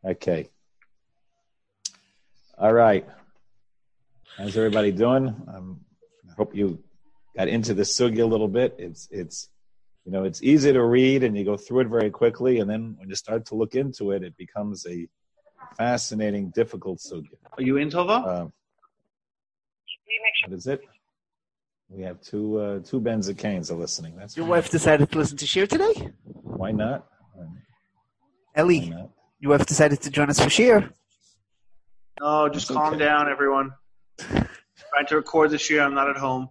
Okay. All right. How's everybody doing? I hope you got into the sugya a little bit. It's easy to read and you go through it very quickly, and then when you start to look into it, it becomes a fascinating, difficult sugya. Are you in, Tova? What is it? We have two Benzacanes are listening. That's your wife decided to listen to Shir today? Why not? Ellie, Why not? your wife decided to join us for Shir. No, just calm down, everyone. Trying to record this year. I'm not at home.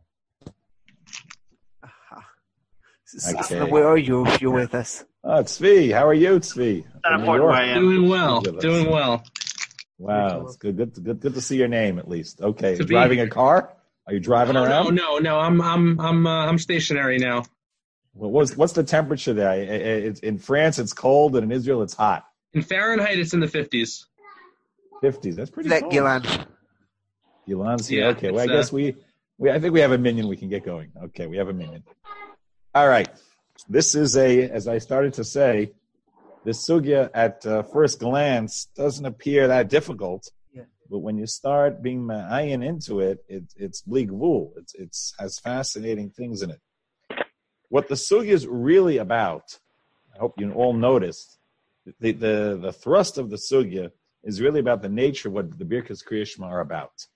Okay. Where are you if you're with us? Oh, Tzvi. How are you, Tzvi? Not important where I am. Doing well. Wow, it's good to see your name at least. Okay, driving a car? Are you driving around? No. I'm stationary now. Well, what's the temperature there? In France, it's cold, and in Israel, it's hot. In Fahrenheit, it's in the 50s. 50s. That's pretty cold. Gilon's here. Yeah, okay. Well, I guess I think we have a minion. We can get going. Okay, we have a minion. All right. This is as I started to say, this sugya at first glance doesn't appear that difficult. Yeah. But when you start being ma'ayin into it, it's bli gvul. It has fascinating things in it. What the sugya is really about, I hope you all noticed, the thrust of the sugya is really about the nature of what the Birkas Kriya Shema are about.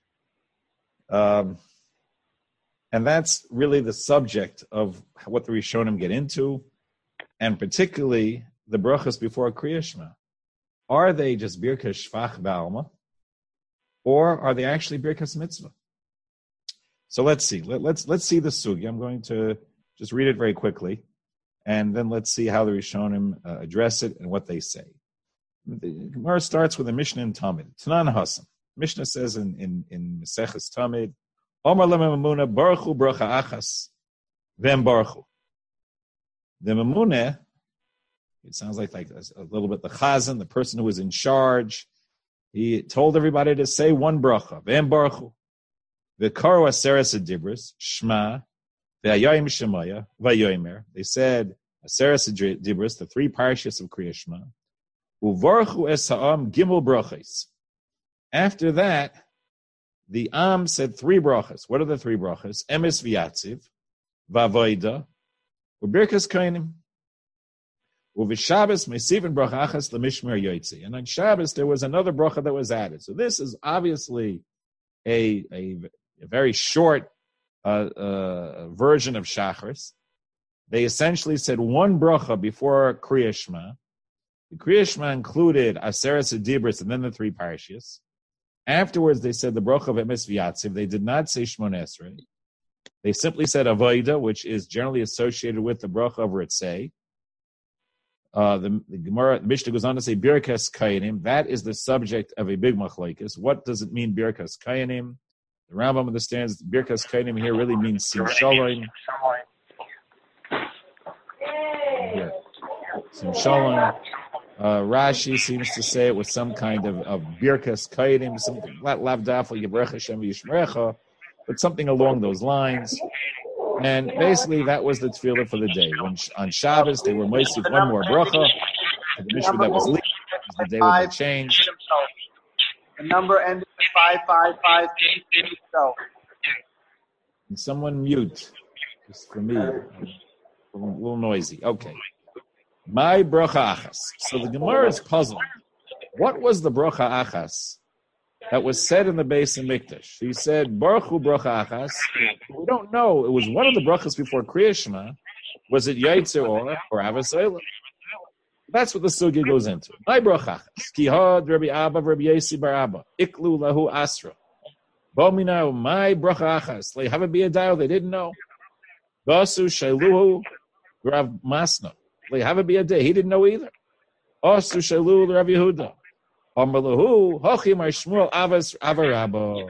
And that's really the subject of what the Rishonim get into, and particularly the brachas before Kriya Shema. Are they just Birkas Shvach Ba'alma, or are they actually Birkas Mitzvah? So let's see. Let's see the sugya. I'm going to just read it very quickly, and then let's see how the Rishonim address it and what they say. The Gemara starts with a Mishnah in Tamid. Tanan Hasan. Mishnah says in Maseches Tamid, Omar lememuna baruchu bracha achas, vem baruchu. The memuna, it sounds like a little bit the chazan, the person who was in charge. He told everybody to say one bracha, vem baruchu. V'karu aseres adibros, shma, ve'ayayim shemaya, v'ayoymer. They said aseres adibros, the three parashas of Kriya Shema. Uvarchu es ha'am gimel brachas. After that, the Am said three brachas. What are the three brachas? Emes v'yatziv, v'avoida, u'birkas kainim, u'v'shabbos me'sivin bracha achas l'mishmer yoytzi. And on Shabbos, there was another bracha that was added. So this is obviously a very short version of Shacharis. They essentially said one bracha before Kriya Shema. The Kriya Shema included Aseres Adibros and then the three parashas. Afterwards, they said the bracha of Emes V'yatziv. They did not say Shmona Esrei. They simply said Avoida, which is generally associated with the bracha of Ritzei. The Gemara, the Mishnah goes on to say Birkas Kayanim. That is the subject of a big machlokes. What does it mean, Birkas Kayanim? The Rambam understands Birkas Kayanim here really means Sim Shalom. Sim Shalom. Rashi seems to say it was some kind of Birkas Kaidim, something not Lavdaf Yibrecha Shem Yishmerecha, but something along those lines. And basically, that was the tefillah for the day. When on Shabbos they were moisif one more bracha. The Mishnah that was leaving the day would be changed. The number ended with 555. Can someone mute? Just for me, a little noisy. Okay. My bracha achas. So the Gemara is puzzled. What was the bracha achas that was said in the Beis Hamikdash? He said, Baruch Hu bracha achas. We don't know. It was one of the brachas before Kriya Shema. Was it Yaitzer or Avos Olam? That's what the sugya goes into. My bracha achas. Ki had Rabbi Abba, Rabbi Yesi bar Abba. Iklu lahu asra. Bomina, my bracha achas. They have a biyadayo. They didn't know. Basu shailuhu Rav Masna. They have a biyadeh. He didn't know either. Asu shalu Rav Yehuda. Amrlahu hochim Shmuel avas avarabo.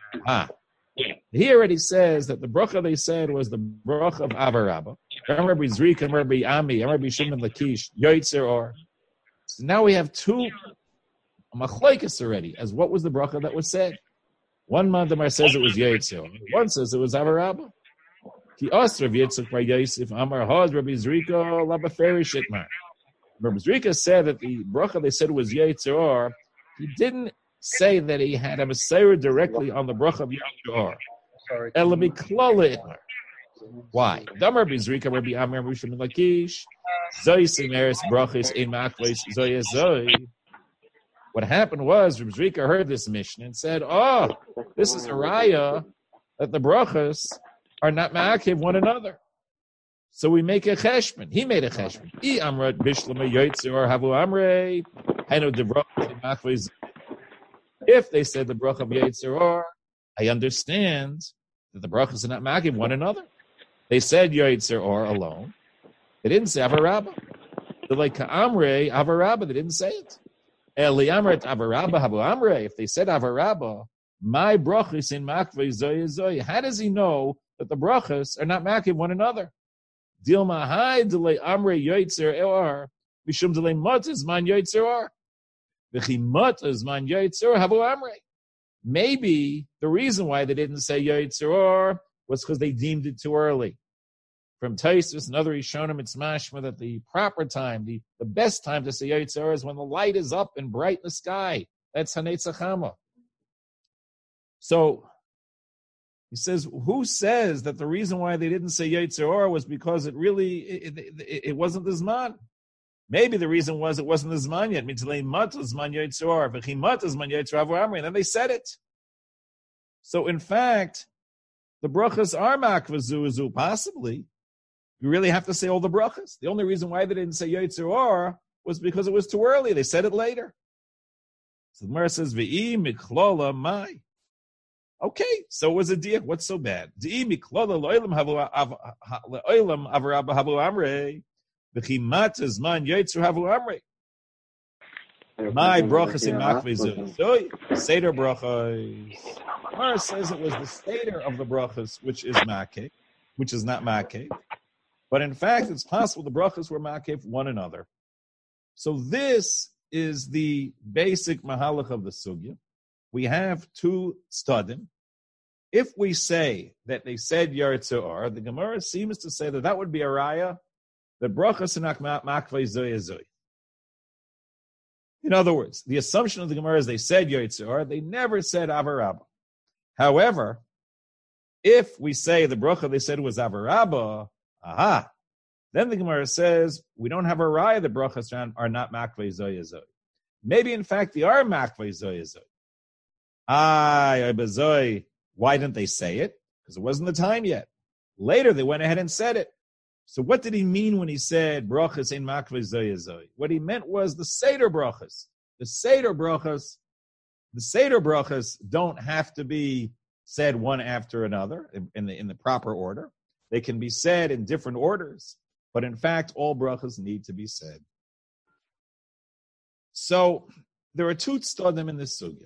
He already says that the bracha they said was the bracha of avarabo. Rabbi Zrika, Rabbi Ami, Rabbi Shimon Lakish, Yoitzer or. So now we have two machlokes already as what was the bracha that was said. One Mandamar says it was Yoitzer. One says it was avarabo. Ki asra v'yitzuk by Yosef Amar Had Rabbi Zrika Labaferi Shitmar. Rabbi Zrika said that the bracha they said was Yetzer Or. He didn't say that he had a Messiah directly on the bracha of Yetzer Or. Elami Klala. Why? Damar Bizrika Rabbi Amir Mishum Lakish. Zoy Sineris brachis in Maklis Zoy Zoy. What happened was Rabbi Zrika heard this mission and said, "Oh, this is a raya that the brachas are not ma'akev one another." So we make a cheshbon. He made a cheshbon. I amrat bishlama yoytzer or havu amrei. Heno de brachas in Maklis. If they said the bracha of Yetzer Or, I understand that the brachas are not ma'akev one another. They said Yetzer Or alone. They didn't say Avarabba. They're like Ka'amre, Avarabba. They didn't say it. Eli Amret Avarabba Habu Amre. If they said Avarabba, my brachas in Makvei Zoya Zoya. How does he know that the brachas are not makiv one another? Dilma Hai Delay Amre Yetzer Or. Mishum Delay Mot is man Yetzer Or. V'chi Mot is man Yetzer Habu Amre. Maybe the reason why they didn't say Yetzer Or was because they deemed it too early. From Taisus and other Rishonim, it's mashma that the proper time, the best time to say Yetzer Or is when the light is up and bright in the sky. That's Hanetzach Hama. So he says, who says that the reason why they didn't say Yetzer Or was because it wasn't the Zman? Maybe the reason was it wasn't the Zman yet. Mitzlei mat Zman Yetzer Or, v'chi mat Zman Yetzer Avu Amri, and then they said it. So in fact, the brachas are makvazu, possibly. You really have to say all the brachas. The only reason why they didn't say Yetzer Or was because it was too early. They said it later. So the Gemara says, V'i miklola mai. Okay, so it was a diak. What's so bad? V'i miklola lo'olam avarabba havu amrei. V'chi mat zman Yetzer havu amrei. My brachas in makvizu. So Seder brachas. Gemara says it was the Seder of the brachas, which is makeh, which is not makeh. But in fact, it's possible the brachas were makev one another. So this is the basic mahalach of the sugya. We have two stadim. If we say that they said Yetzer Or, the Gemara seems to say that would be a raya, that brachas are not makvei zoy zoy. In other words, the assumption of the Gemara is they said Yetzer Or, they never said Avarabba. However, if we say the bracha they said was Avarabba, then the Gemara says we don't have a raya. The brachas are not makvei zoya zoy. Maybe in fact they are makvei zoya zoy. Why didn't they say it? Because it wasn't the time yet. Later they went ahead and said it. So what did he mean when he said brachas in makvei zoya zoy? What he meant was the Seder brachas. The Seder brachas don't have to be said one after another in the proper order. They can be said in different orders, but in fact, all brachas need to be said. So there are two stadim in this sugya.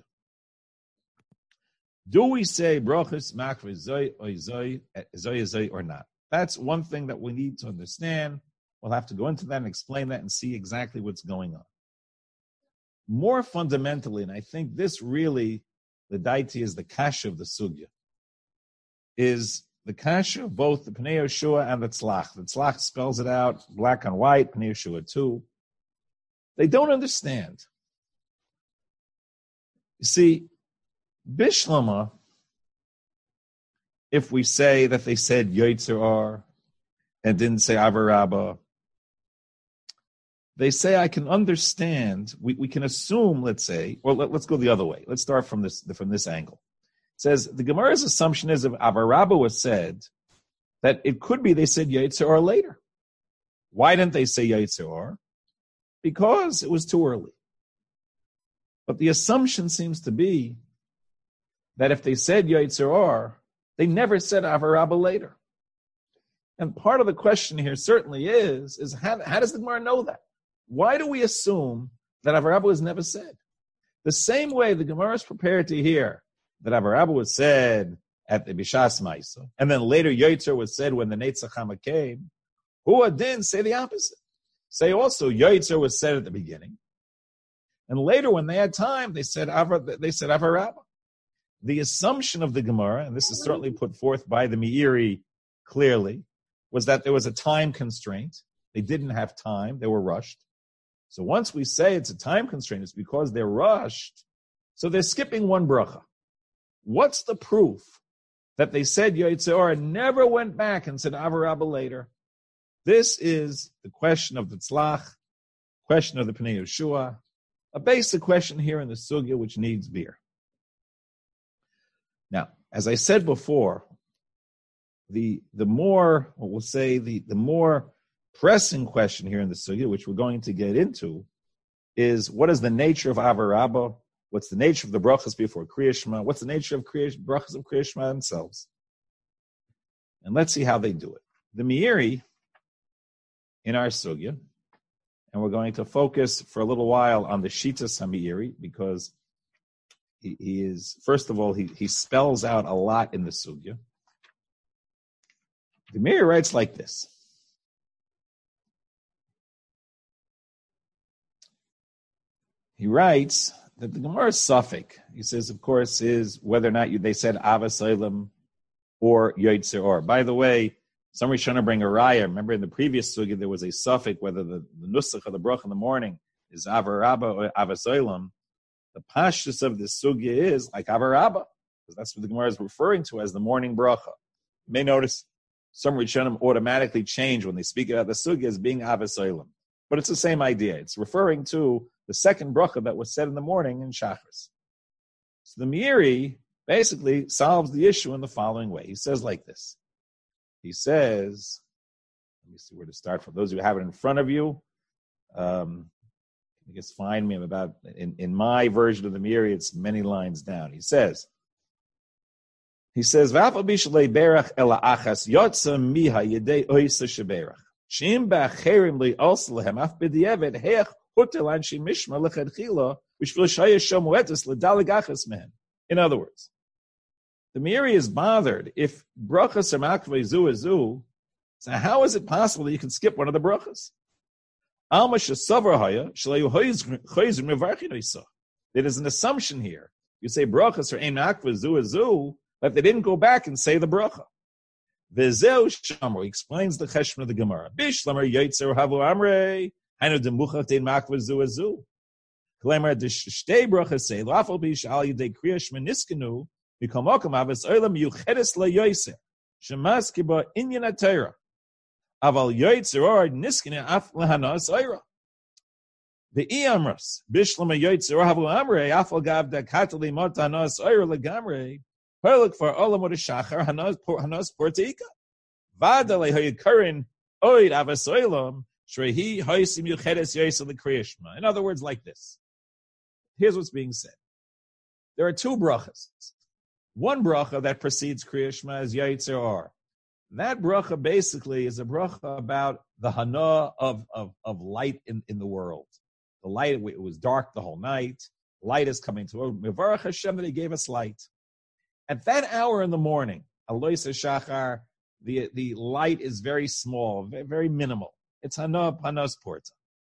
Do we say brachas makvei zoy or not? That's one thing that we need to understand. We'll have to go into that and explain that and see exactly what's going on. More fundamentally, and I think this really, the daiti is the kasha of the sugya, is the kasha of both the Pnei Yehoshua and the Tzlach. The Tzlach spells it out, black on white, Pnei Yehoshua too. They don't understand. You see, Bishlama, if we say that they said Yetzer Or and didn't say Avarabba, they say I can understand, we can assume, let's say, or let's go the other way. Let's start from this angle. It says the Gemara's assumption is if Avarabba was said, that it could be they said Yetzer Or later. Why didn't they say Yetzer Or? Because it was too early. But the assumption seems to be that if they said Yetzer Or, they never said Avarabba later. And part of the question here certainly is how does the Gemara know that? Why do we assume that Avarabba was never said? The same way the Gemara is prepared to hear that Avarabba was said at the Bishas Maisa, and then later Yetzer was said when the Netzach Hama came, who didn't say the opposite. Say also Yetzer was said at the beginning, and later when they had time, they said Avarabba. The assumption of the Gemara, and this is certainly put forth by the Meiri clearly, was that there was a time constraint. They didn't have time. They were rushed. So once we say it's a time constraint, it's because they're rushed. So they're skipping one bracha. What's the proof that they said Yotze Or and never went back and said Avarabba later? This is the question of the Tzlach, question of the Pnei Yeshua, a basic question here in the Sugya which needs beer. Now, as I said before, the more pressing question here in the Sugya, which we're going to get into, is what is the nature of Avarabba? What's the nature of the brachas before Kriya Shema? What's the nature of brachas of Kriya Shema themselves? And let's see how they do it. The Meiri in our Sugya, and we're going to focus for a little while on the Shitas HaMeiri, because he is, first of all, he spells out a lot in the Sugya. The Meiri writes like this. He writes that the Gemara suffix, he says, of course, is whether or not they said Avas Olam or Yotze Or. By the way, some Rishonim bring a raya. Remember in the previous sugya there was a suffix whether the nusach of the bracha in the morning is Avarabba or Avas Olam. The pashtus of the sugya is like Avarabba, because that's what the Gemara is referring to as the morning bracha. You may notice some Rishonim automatically change when they speak about the sugya as being Avas Olam. But it's the same idea. It's referring to the second bracha that was said in the morning in Shachris. So the Meiri basically solves the issue in the following way. He says like this. He says, let me see where to start from. Those who have it in front of you, I guess find me. I'm about, in my version of the Meiri, it's many lines down. He says, V'afal bishalei berach ela achas yotza miha yedei oisa sheberach. Shim ba'acherim li also lehem af b'di'evet heach hutel anshi mishma lechatchila v'shvil shaya shomuetis l'dalig achas mehen. In other words, the Meiri is bothered if brachas are makvei zu azu. So how is it possible that you can skip one of the brachas? Alma shesavar haya shelayu choyzim mevarchin oisa. There is an assumption here. You say brachas are ein makvei zu azu, but they didn't go back and say the bracha. V'zeu shamor explains the cheshbon of the Gemara. Bishlamar yotzer havu amrei hainu demuchach dein makvei zu azu. Klemer de shtei brachas say lafal bish al yidei kriya shema niskenu v'kamokum avos olam yuchedes layoser shemas kiba inyan atayra aval yotzer or niskenu af lehanas ayra. The iamras bishlamar yotzer havu amrei afal gav da katali motanas ayra legamrei. Perlik for olam or shachar hanas porteika. Vada lehayikarin oid avasoilam shrehi haisim yuchedes yosel lekriya shema. In other words, like this. Here's what's being said. There are two brachas. One bracha that precedes Kriya Shema is Yotzer Or. That bracha basically is a bracha about the hana of light in the world. The light, it was dark the whole night. Light is coming to us. Mevarach Hashem that He gave us light. At that hour in the morning, Alois Shachar, the light is very small, very minimal. It's hana panos porta.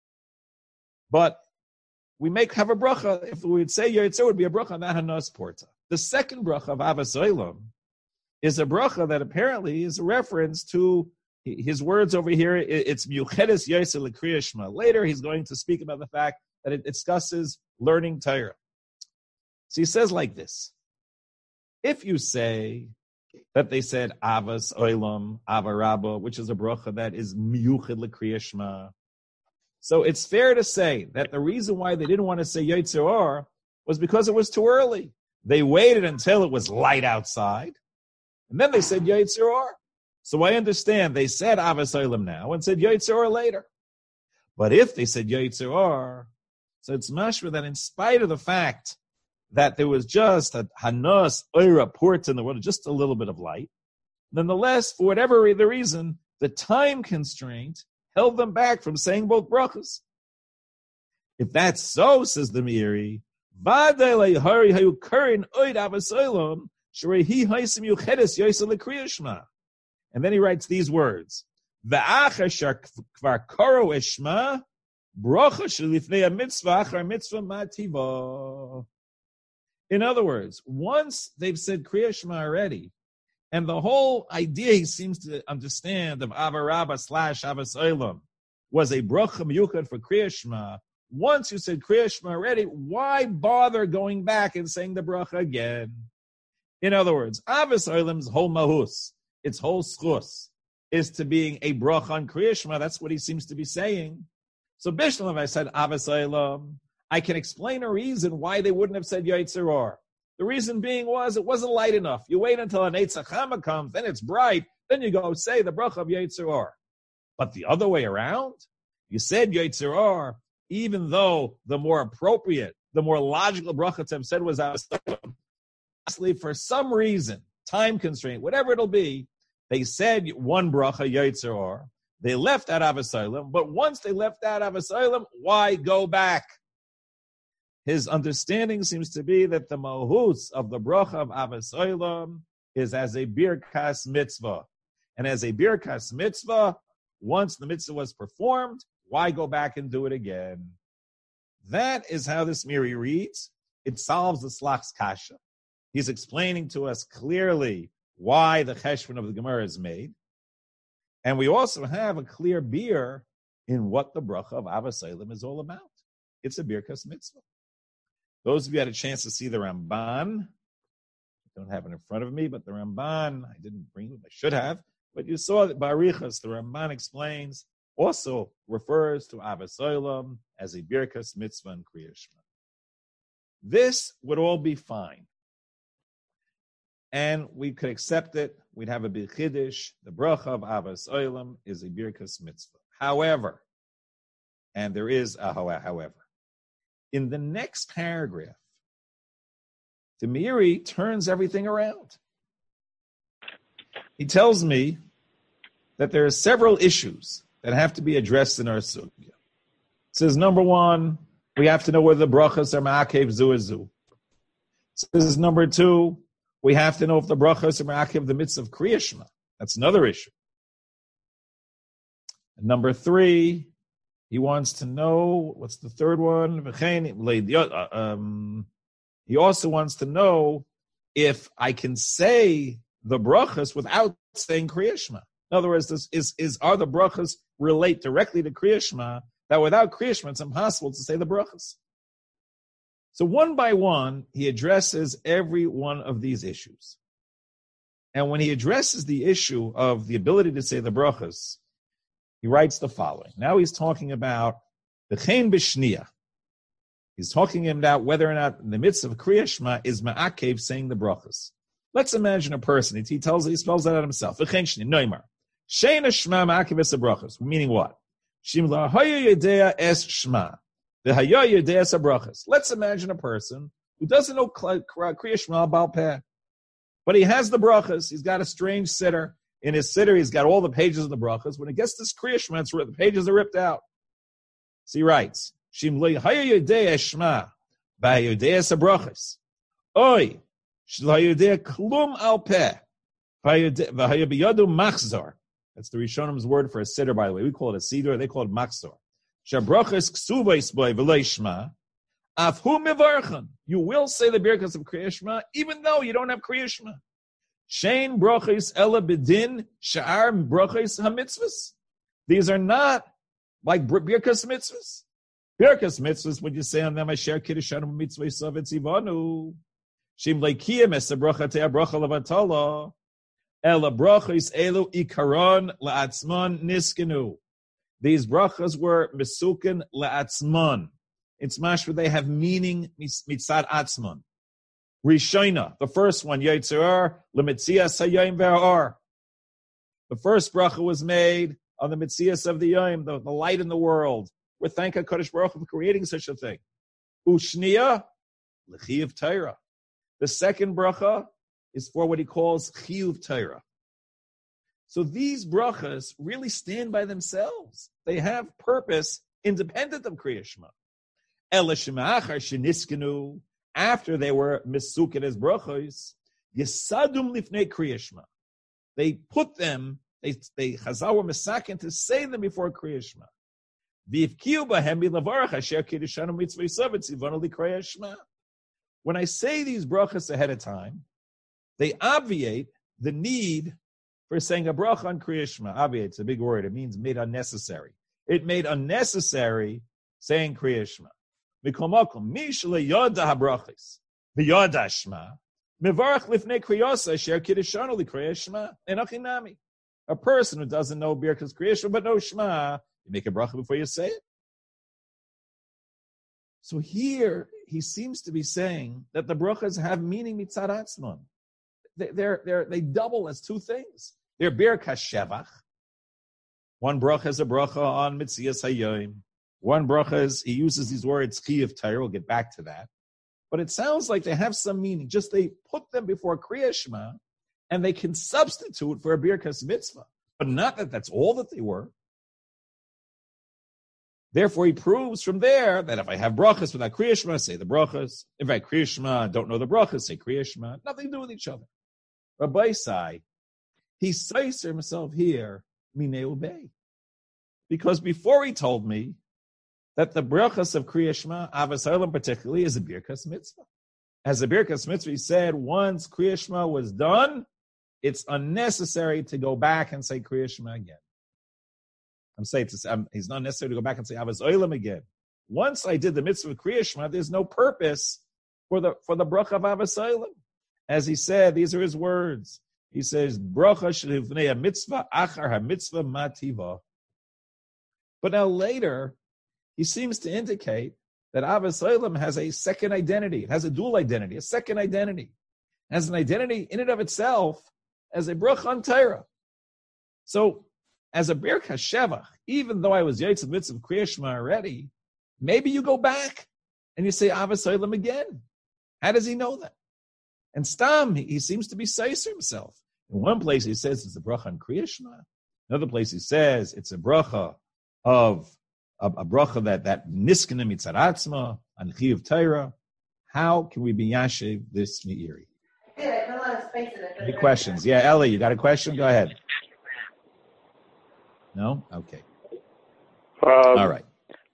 But we have a bracha. If we would say Yotzer, it would be a bracha on that hanas porta. The second bracha of Avas Olam is a bracha that apparently is a reference to his words over here. It's Miuchedes Yosel L'Kriya Shema. Later, he's going to speak about the fact that it discusses learning Torah. So he says like this. If you say that they said Avas Olam, Avarabba, which is a bracha that is Miuched L'Kriya Shema, so it's fair to say that the reason why they didn't want to say Yotzer Or was because it was too early. They waited until it was light outside, and then they said Yotzer Or. So I understand they said Avas Olam now and said Yotzer Or later. But if they said Yotzer Or, so it's mashma that in spite of the fact that there was just a Hanas Oira port in the world, just a little bit of light, nonetheless, for whatever the reason, the time constraint held them back from saying both brachas. If that's so, says the Meiri, and then he writes these words. In other words, once they've said Kriya Shema already, and the whole idea he seems to understand of Avarabba / Avas Olam was a bracha miyuchad for Kriya Shema, Once you said Kriya Shema already, why bother going back and saying the bracha again? In other words, Avos Olam's whole mahus, its whole schus, is to being a bracha on Kriya Shema. That's what he seems to be saying. So Bishlam, I said Avos Olam, I can explain a reason why they wouldn't have said Yetzer Or. The reason being was it wasn't light enough. You wait until an Eitz HaChama comes, then it's bright, then you go say the bracha of Yetzer Or. But the other way around, you said Yetzer Or, even though the more appropriate, the more logical bracha to have said was Avos Olam. For some reason, time constraint, whatever it'll be, they said one bracha Yetzer Or. They left out Avos Olam, but once they left out Avos Olam, why go back? His understanding seems to be that the mahus of the bracha of Avos Olam is as a birkas mitzvah. And as a birkas mitzvah, once the mitzvah was performed, why go back and do it again? That is how this Miri reads. It solves the Slach's kasha. He's explaining to us clearly why the cheshbon of the Gemara is made. And we also have a clear beer in what the bracha of Avos Olam is all about. It's a birkas mitzvah. Those of you who had a chance to see the Ramban, I don't have it in front of me, but the Ramban, I didn't bring it, I should have, but you saw that Barichas, the Ramban explains, also refers to Avos Olam as a birkas mitzvah and Kriya Shema. This would all be fine. And we could accept it. We'd have a big chiddush. The bracha of Avos Olam is a birkas mitzvah. However, and there is a however, in the next paragraph, the Meiri turns everything around. He tells me that there are several issues that have to be addressed in our sugya. It says, number one, we have to know whether the brachas are ma'akev zu. Says number two, we have to know if the brachas are ma'akev the mitzvah of Kriya Shema. That's another issue. And number three, he wants to know, what's the third one? He also wants to know if I can say the brachas without saying Kriya Shema. In other words, are the brachas relate directly to Kriya Shema, that without Kriya Shema it's impossible to say the brachas. So one by one, he addresses every one of these issues. And when he addresses the issue of the ability to say the brachas, he writes the following. Now he's talking about the Chen B'Shniya. He's talking about whether or not in the midst of Kriya Shema is ma'akev saying the brachas. Let's imagine a person. He spells that out himself. V'chen Shniya, Noimar. Sheina Shema ma'akev es brachas. Meaning what? Shim la'haya yedea es Shema. V'haya yedea es brachas. Let's imagine a person who doesn't know Kriya Shema Baal Peh, but he has the brachas. He's got a strange sitter. In his sitter, he's got all the pages of the brachas. When it gets to this Kriya Shema, the pages are ripped out. So he writes, Shim lo haya yodea shema, v'haya yodea sabrachas. Oy, shlo yodea klum al peh, v'haya biyadu machzor. That's the Rishonim's word for a sitter, by the way. We call it a siddur, they call it machzor. Shabrachas ksuvais boy v'lo shema, afhu mivarchan. You will say the birkas of Kriya Shema, even though you don't have Kriya Shema. Shein brachos ela bedin sha'ar brachos hamitzvahs. These are not like birkas mitzvahs. Birkas mitzvahs, when you say on them, Asher kiddushanim mitzvah savet zivanu. Shim leikiyem es bracha te bracha levatala. Ela brachos elu ikaron la'atzman niskenu. These brachas were mesukin la'atzman. It's mashma, they have meaning mitzad atzman. Rishona, the first one, Yetzer Or, L'Metzias HaYom Ve'Or. The first bracha was made on the Metzias of the Yom, the light in the world. We're thanking HaKadosh Baruch Hu for creating such a thing. Ushniya, L'Chiyuv Torah. The second bracha is for what he calls Chiyuv Torah. So these brachas really stand by themselves. They have purpose independent of Kriya Shema. Ela Shema'achar Sheniskenu. After they were misukin as brachos, yesadum lifnei Kriya Shema. They put them, they Chazal were misakin to say them before Kriya Shema. V'ivkiu b'hem b'lavarach asher kiddushanim mitzvah savet zivanu l'Kriya Shema. When I say these brachas ahead of time, they obviate the need for saying a bracha on Kriya Shema. Obviate, it's a big word. It means made unnecessary. It made unnecessary saying Kriya Shema. Mikomokum, Mishla Yoda Habrachis, V'Yoda Shema, Mevarach Lifnei Kriyosa, Sher Kiddishanu L'Kriya Shema, Enochinami. A person who doesn't know Birkas Kriya Shema, but no Shema, you make a bracha before you say it. So here, he seems to be saying that the brachas have meaning mitzad atzmon. They double as two things. They're Birkas Shevach. One bracha is a bracha on Mitzias Hayyim. One bracha is, he uses these words, Chiyuv Torah, we'll get back to that. But it sounds like they have some meaning. Just they put them before Kriya Shema, and they can substitute for a Birkas Mitzvah. But not that that's all that they were. Therefore, he proves from there that if I have brachas without Kriya Shema, say the brachas. If I have Kriya Shema, don't know the brachas, say Kriya Shema. Nothing to do with each other. Rabbi Sai, he says to himself here, Minei Ubei. Because before he told me that the brachas of Kriya Shema, Avos Olam particularly, is a Birkas Mitzvah. As a Birkas Mitzvah, he said, once Kriya Shema was done, it's unnecessary to go back and say Kriya Shema again. I'm saying it's not necessary to go back and say Avos Olam again. Once I did the mitzvah of Kriya Shema, there's no purpose for the bracha of Avos Olam. As he said, these are his words. He says, bracha shlivnei a mitzvah achar ha mitzvah mativa. But now later, he seems to indicate that Avos Olam has a second identity. It has a dual identity, a second identity. It has an identity in and of itself as a bracha on Torah. So, as a Birkas Shevach, even though I was Yotze Mitzvah Kriya Shema already, maybe you go back and you say Avos Olam again. How does he know that? And Stam, he seems to be Seiser himself. In one place he says it's a bracha on Kriya Shema. Another place he says it's a bracha of a bracha that niskana mitzad atzma on Chiyuv Torah. How can we be yashiv this meiri? Any questions? Yeah, Ellie, you got a question? Go ahead. No? Okay. All right.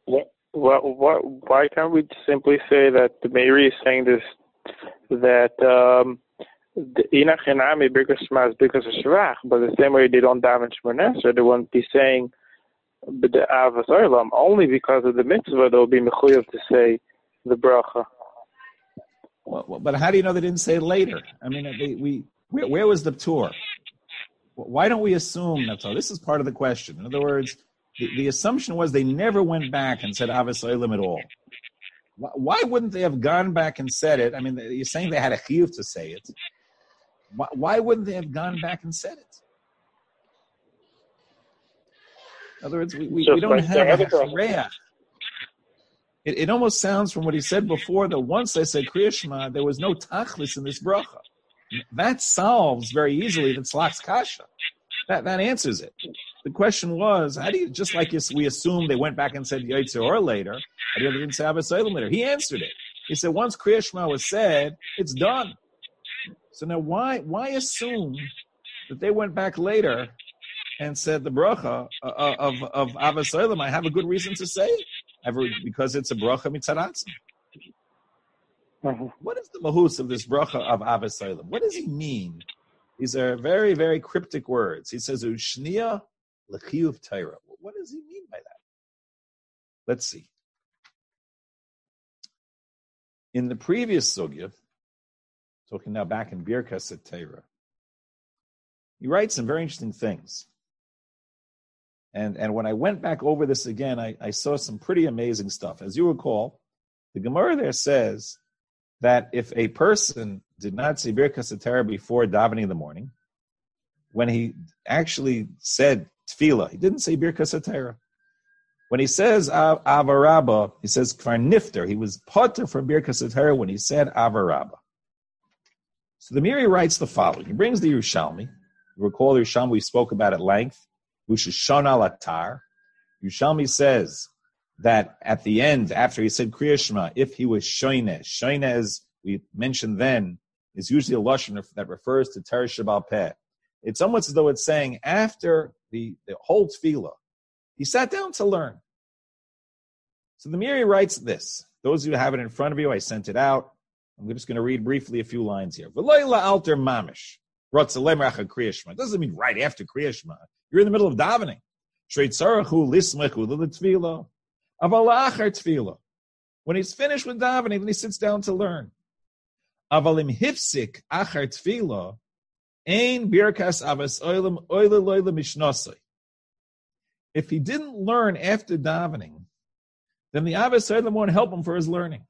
Why can't we simply say that the Meiri is saying this, that the Inach Enami Birkas Shema is Birkas Shevach, but the same way they don't daven Shmoneh Esrei, they won't be saying the Avos Olam, only because of the mitzvah they'll be mechuyev to say the bracha. Well, but how do you know they didn't say it later? I mean, where was the tour? Why don't we assume that's all? This is part of the question. In other words, the assumption was they never went back and said Avos Olam at all. Why wouldn't they have gone back and said it? I mean, you're saying they had a chiyuv to say it. Why wouldn't they have gone back and said it? In other words, we don't have a chreach. It almost sounds from what he said before that once they said Kriya Shema, there was no tachlis in this bracha. That solves very easily the tzlach's kasha. That answers it. The question was, how do you, just like we assume they went back and said Yotze or later, how do you didn't say Avos Olam later? He answered it. He said, once Kriya Shema was said, it's done. So now why assume that they went back later and said the bracha of Avos Olam? I have a good reason to say it. Because it's a bracha mitzad atzma. What is the mahus of this bracha of Avos Olam? What does he mean? These are very, very cryptic words. He says, Ushniya l'chiyuv Torah. What does he mean by that? Let's see. In the previous sugya, talking now back in Birkas Torah, he writes some very interesting things. And when I went back over this again, I saw some pretty amazing stuff. As you recall, the Gemara there says that if a person did not say Birkas Torah before davening in the morning, when he actually said Tefillah, he didn't say Birkas Torah. When he says Avarabba, he says Kvar Nifter. He was potter from Birkas Torah when he said Avarabba. So the Meiri writes the following. He brings the Yerushalmi. You recall the Yerushalmi we spoke about at length. Ushashon al atar. Yerushalmi says that at the end, after he said Kriya Shema, if he was shoyneh, as we mentioned then, is usually a lashon that refers to Torah Shebal Peh. It's almost as though it's saying after the whole tefillah, he sat down to learn. So the Meiri writes this. Those of you who have it in front of you, I sent it out. I'm just going to read briefly a few lines here. V'loila alter mamish. It doesn't mean right after Kriya Shema. You're in the middle of davening. Aval la'achar tefillah. When he's finished with davening, then he sits down to learn. Aval im hifsik achar tefillah, ein birkas avas oilam oila loila mishnasai. If he didn't learn after davening, then the avas oilam won't help him for his learning.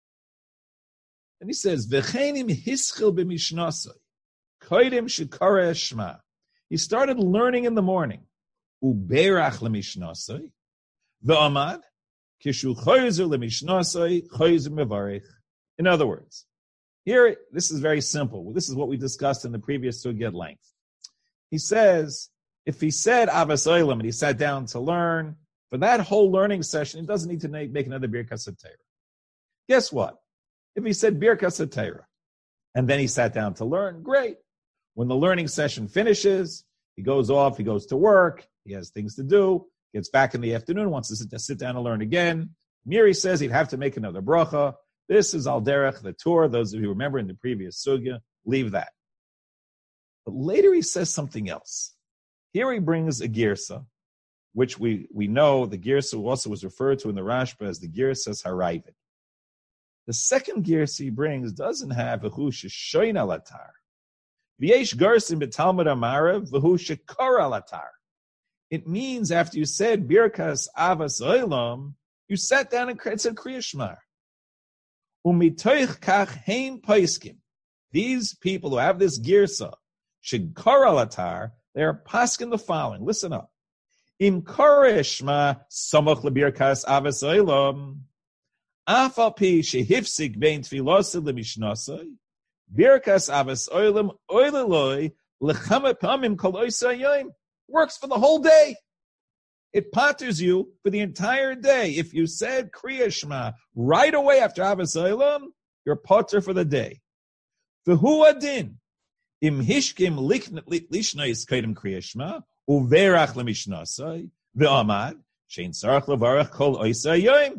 And he says, "V'chenim hischil b'mishnasai, koidim shekara shema." He started learning in the morning. Uberach lemishnasai, v'amad kishu choyzer lemishnasai choyzer mevarich. In other words, here this is very simple. This is what we discussed in the previous sugya at length. He says, if he said avas olam and he sat down to learn, for that whole learning session, he doesn't need to make another birkas Torah. Guess what? If he said birkas Torah and then he sat down to learn, great. When the learning session finishes, he goes off, he goes to work, he has things to do, gets back in the afternoon, wants to sit down and learn again. Miri says he'd have to make another bracha. This is al derech, the Torah. Those of you who remember in the previous sugya, leave that. But later he says something else. Here he brings a girsa, which we know the girsa also was referred to in the Rashba as the girsas harayvid. The second girsa he brings doesn't have v'hu sheshoin alatar. V'yesh garsim b'talmud amarav v'hu shekar alatar. It means after you said birkas avas olam, you sat down and said Kriya Shema. Umitoich kach hein paiskim. These people who have this girsa, shekar alatar, they are paskin the following. Listen up. Im koreshma samach lebirkas avas olam. Afal pi shehifsik bein tfilosa lemishnasai. Birkas avas olam oileloi lechama pamim kol oisayim. Works for the whole day. It patters you for the entire day. If you said Kriya Shema right away after avas olam, you're patter for the day. V'hu adin. Im hishkim lishnais kaidem Kriya Shema uverach lemishnasai ve'amad shein sarach levarach kol oisayim.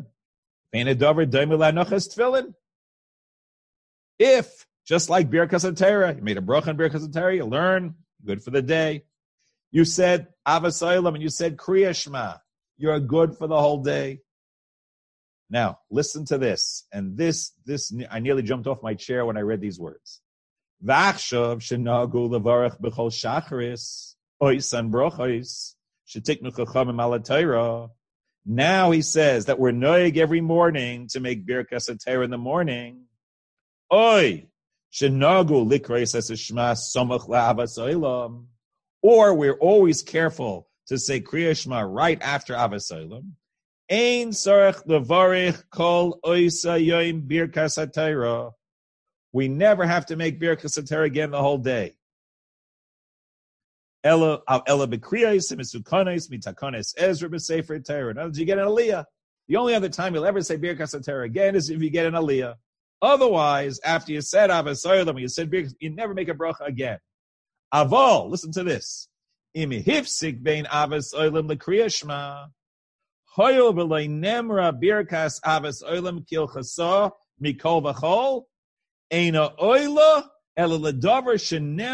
If, just like Birkas Torah, you made a bracha on Birkas Torah, you learn, good for the day. You said avas olam and you said Kriya Shema, you're good for the whole day. Now, listen to this. And this, I nearly jumped off my chair when I read these words. V'achshav shenagu levarach b'chol shacharis oisan brochos shetiknu chachamim ala Torah. Now he says that we're noig every morning to make Birkas Torah in the morning. Oy, shenagu likreis es shema somach la'avas olam. Or we're always careful to say Kriya Shema right after avas olam. Ein sarach levarich kol oisa yoim Birkas Torah. We never have to make Birkas Torah again the whole day. Ella b'kriyos misukanos mitakonos Ezra b'sefer Torah. In other words, you get an aliyah. The only other time you'll ever say Birkas Torah again is if you get an aliyah. Otherwise, after you said avas olam, you said Birkas, you never make a bracha again. Avol, listen to this. Im hifsik bein avas olam l'kriya shema. Hoyol v'loy nemra Birkas avas olam kilchasa mikol v'chol. Eina oila. It'll only help for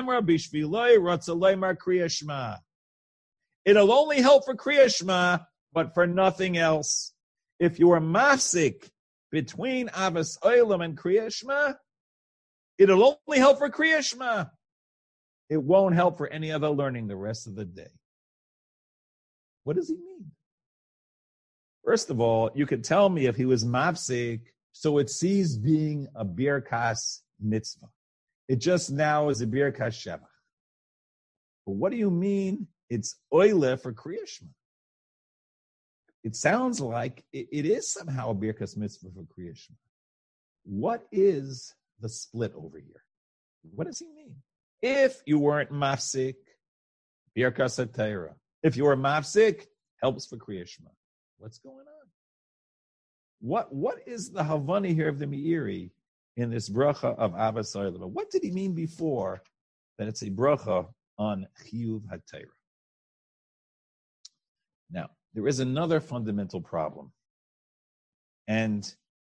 Kriya Shema, but for nothing else. If you are mafsik between avas olam and Kriya Shema, it'll only help for Kriya Shema. It won't help for any other learning the rest of the day. What does he mean? First of all, you could tell me if he was mafsik, so it ceased being a birkas mitzvah. It just now is a birkas shevach. But what do you mean it's oile for Kriya Shema? It sounds like it is somehow a birkas mitzvah for Kriya Shema. What is the split over here? What does he mean? If you weren't mafsik, birkas Torah. If you were mafsik, helps for Kriya Shema. What's going on? What is the Havani here of the Meiri in this bracha of avas olam? What did he mean before that it's a bracha on chiyuv haTorah? Now, there is another fundamental problem. And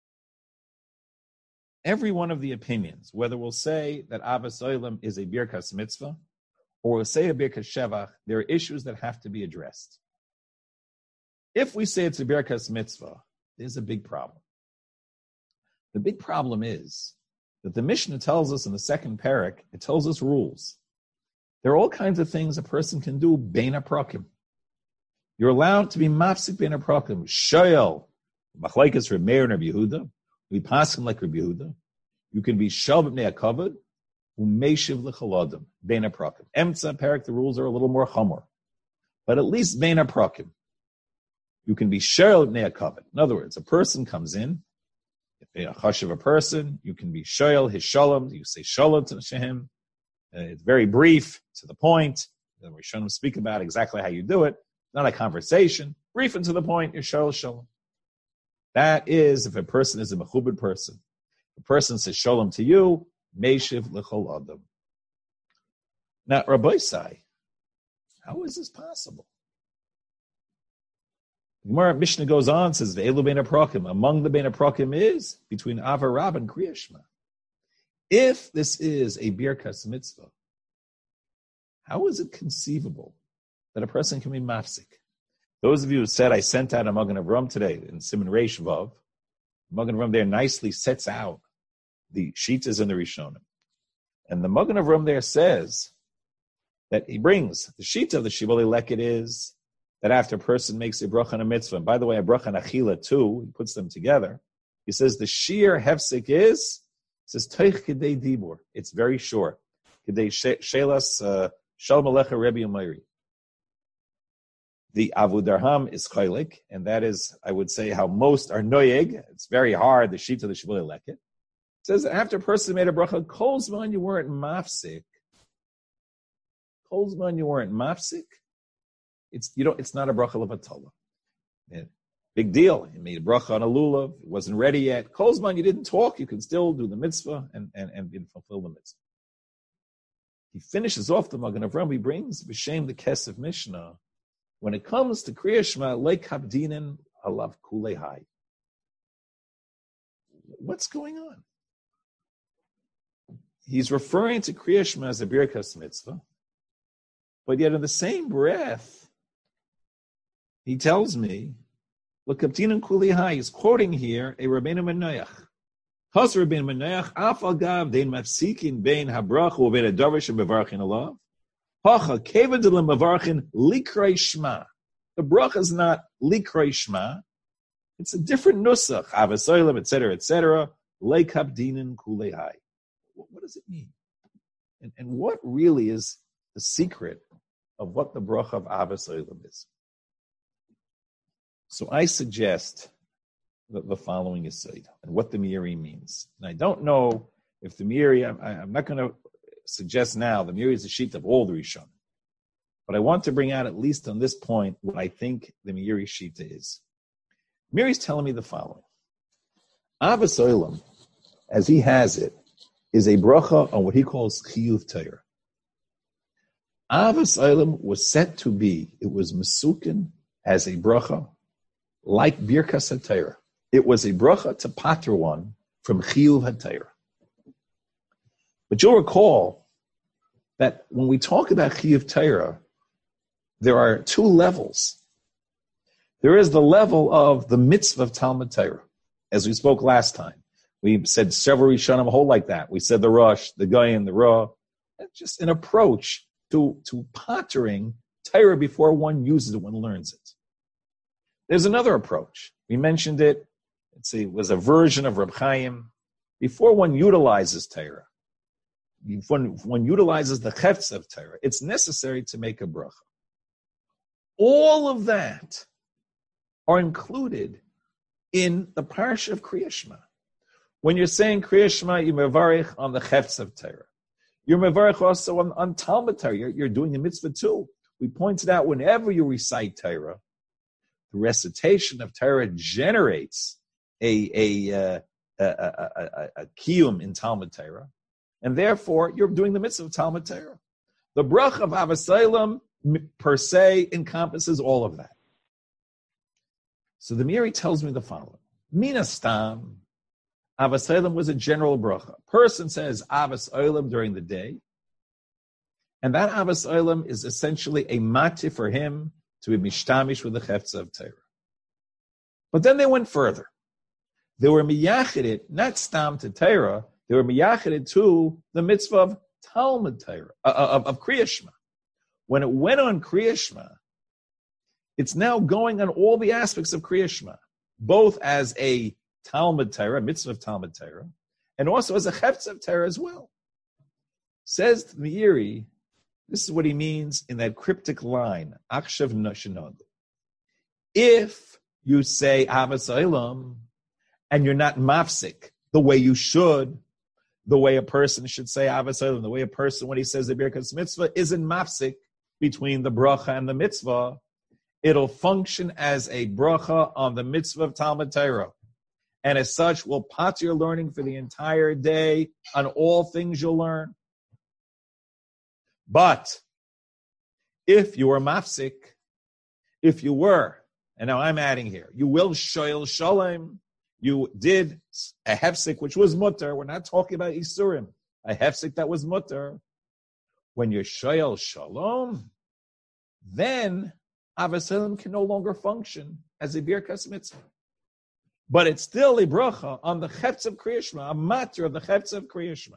every one of the opinions, whether we'll say that avas olam is a birkas mitzvah, or we'll say a birkas shevach, there are issues that have to be addressed. If we say it's a Birkas mitzvah, there's a big problem. The big problem is that the Mishnah tells us in the second parak, it tells us rules. There are all kinds of things a person can do bein haprakim. You're allowed to be mafsik bein haprakim. Shoyel, machlekes Reb Meir and Reb Yehuda. We pass him like Reb Yehuda. You can be shel b'nei hakavod, u'meishiv l'chaladim, bein haprakim. Emtza parak, the rules are a little more chamor. But at least bein haprakim. You can be shoyel b'nei hakavod. In other words, a person comes in, if a chash of a person, you can be shoyel, his shalom, you say shalom to him. It's very brief, to the point. The Rishonim speak about exactly how you do it. Not a conversation. Brief and to the point, you're shoyel shalom. That is if a person is a mechubed person. If a person says shalom to you, meishiv l'chol adam. Now, Rabbi Sai, how is this possible? The Gemara Mishnah goes on, says, Ve'elu bein haprakim. Among the bein haprakim is between Avarab and Kriya Shema. If this is a Birkas mitzvah, how is it conceivable that a person can be mafsik? Those of you who said I sent out a Magen Avram today in Siman Reish Vav, Magen Avram there nicely sets out the Shitas and the Rishonim. And the Magen Avram there says that he brings the Shita of the Shibbolei Leket is that after a person makes a bracha and a mitzvah, and by the way, a bracha and achila too, he puts them together. He says the sheer hefsek is, says teich kedei dibur. It's very short. Kedei shelas shalom alecha Rebbe Umayri. The Avu Darham is chaylik, and that is, I would say, how most are noyeg. It's very hard. The sheet of the Shibbolei Leket. It says after a person made a bracha, kol zman you weren't mafsik. Kol zman you weren't mafsik. It's not a bracha levatala. Big deal. He made a bracha on a lulav. It wasn't ready yet. Kol zman you didn't talk. You can still do the mitzvah and fulfill the mitzvah. He finishes off the Magen Avram. He brings b'shem the Kesef Mishnah. When it comes to Kriya Shema, leik habdinen alav kulei hai. What's going on? He's referring to Kriya Shema as a Birkas mitzvah, but yet in the same breath, he tells me, look, habdinen kulei hai. He's quoting here a Rabbeinu Menayach. Has Rabbeinu Menayach af agav dein mafsikin bein habracha ubein hadavar shemevarchin alav. The bracha is not likrei shema. It's a different nusach. Avasoilim, etc., etc. Leikab dinin kulei hai. What does it mean? And what really is the secret of what the bracha of Avasoilim is? So I suggest that the following is said and what the Meiri means. And I don't know if the Meiri, I'm not going to suggest now the Meiri is a sheet of all the Rishonim. But I want to bring out, at least on this point, what I think the Meiri Shita is. Meiri's telling me the following. Avos Olam, as he has it, is a bracha on what he calls Chiyuv Torah. Avos Olam was set to be, it was Mesukin as a bracha, like Birkas HaTorah. It was a bracha to pater one from Chiyuv HaTorah. But you'll recall that when we talk about Chiyuv Torah, there are two levels. There is the level of the mitzvah of Talmud Torah, as we spoke last time. We said several Rishonim hold like that. We said the Rosh, the Goyen, the Ra. It's just an approach to patering Torah before one uses it, one learns it. There's another approach. We mentioned it. It was a version of Reb Chaim. Before one utilizes Torah, when one utilizes the chefts of Torah, it's necessary to make a bracha. All of that are included in the parsha of Kriya Shema. When you're saying Kriya Shema, you mevarich on the chefts of Torah. You're mevarich also on Talmud Torah. You're doing a mitzvah too. We pointed out whenever you recite Torah, the recitation of Torah generates a kiyum in Talmud Torah. And therefore, you're doing the mitzvah of Talmud Torah. The bracha of Avasoilim per se encompasses all of that. So the Meiri tells me the following. Mina stam, Avasoilim was a general bracha. A person says Avasoilim during the day, and that Avasoilim is essentially a mati for him to be mishtamish with the chefts of Torah. But then they went further. They were miyachided, not stam to Torah, they were miyachided to the mitzvah of Talmud Torah, of Kriya Shema. When it went on Kriya Shema, it's now going on all the aspects of Kriya Shema, both as a Talmud Torah, mitzvah of Talmud Torah, and also as a Chefetz of Torah as well. Says the Meiri, this is what he means in that cryptic line, Akshav Noshinod. If you say Avas Olam, and you're not mafsik the way you should, the way a person should say Avas Olam, the way a person, when he says the Birkas Mitzvah, isn't mafsik between the bracha and the mitzvah, it'll function as a bracha on the mitzvah of Talmud Torah. And as such, will pot your learning for the entire day on all things you'll learn. But if you were mafsik, if you were, and now I'm adding here, you will shoyl shalom, you did a hefsik, which was mutter. We're not talking about isurim. A hefsik that was mutter. When you're shoyl shalom, then Avas Olam can no longer function as a birkas mitzvah. But it's still a bracha on the Chefetz of Kriya Shema, a matter of the Chefetz of Kriya Shema.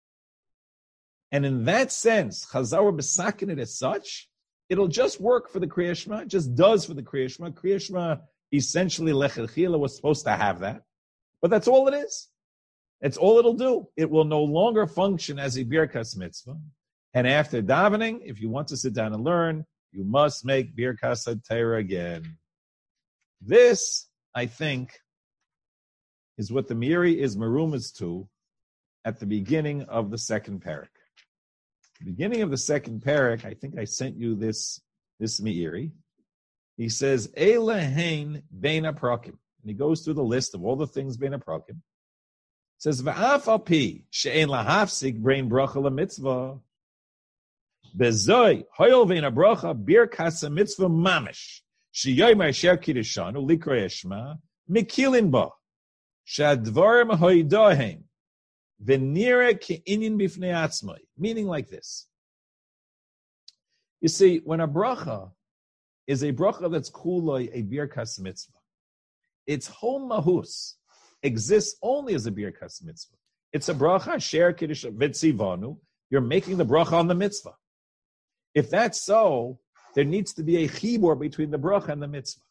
And in that sense, Chazal were besakin it as such, it'll just work for the Kriya Shema, it just does for the Kriya Shema. Kriya Shema, essentially, Lechechila was supposed to have that. But that's all it is. That's all it'll do. It will no longer function as a birkas mitzvah. And after davening, if you want to sit down and learn, you must make birkas Torah again. This, I think, is what the Meiri is merumas to at the beginning of the second parak. The beginning of the second parak, I think I sent you this Meiri. He says, Eilehein bein aprakim. And he goes through the list of all the things bein aprakim. Says, V'af al pi she'ein lahafsik brain bracha lemitzvah. Bezoi hoyol vein abracha birkas mitzvah mamish. Sheyomer sher kiddushan ulikra yeshma mikilin ba. Shadvarim hoidohem. Venira ke'inyin bifnei atzmai. Meaning like this. You see, when a bracha is a bracha that's kuloi, a birkas mitzvah, its whole mahus exists only as a birkas mitzvah. It's a bracha, sher kiddush v'tzivanu. You're making the bracha on the mitzvah. If that's so, there needs to be a chibur between the bracha and the mitzvah.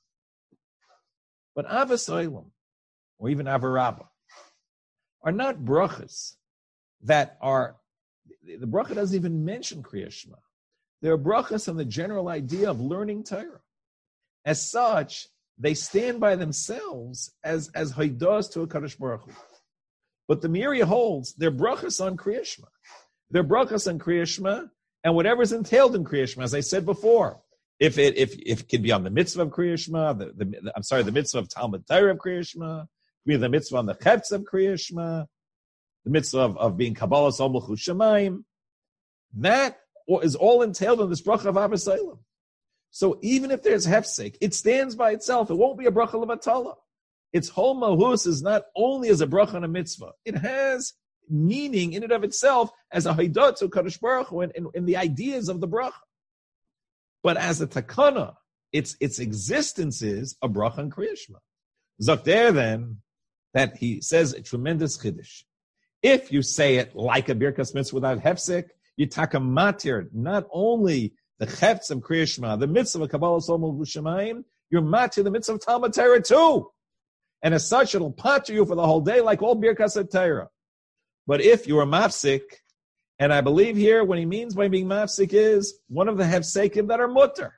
But Avas Olam, or even Avarabba, are not brachas that are, the bracha doesn't even mention Kriya Shema. They're brachas on the general idea of learning Torah. As such, they stand by themselves as haidos to a Kadosh Baruch Hu. But the Meiri holds they're brachas on Kriya Shema. They're brachas on Kriya Shema and whatever's entailed in Kriya Shema, as I said before. If it can be on the mitzvah of Kriya Shema, the mitzvah of Talmud Torah of Kriya Shema, be the mitzvah on the Chefetz of Kriya Shema, the mitzvah of being Kabbalah Somluchu Shemaim, that is all entailed in this bracha of Avas Olam. So even if there's hefsek, it stands by itself. It won't be a bracha levatala. Its whole mahus is not only as a bracha on a mitzvah. It has meaning in and of itself as a haidot to Kadosh Baruch Hu in the ideas of the bracha. But as a takana, its existence is a bracha on Kriya Shema. Zok there then, that he says a tremendous chiddush. If you say it like a birkas mitzvah without hefsek, you taka matir, not only the chefetz of Kriya Shema, the mitzvah of Kabbalah Somluchu Shemaim, you're matir the mitzvah of Talmud Torah too. And as such, it'll pater you for the whole day like all birkas Torah. But if you are mafsik, and I believe here what he means by being mafsik is one of the hefsekim that are mutter.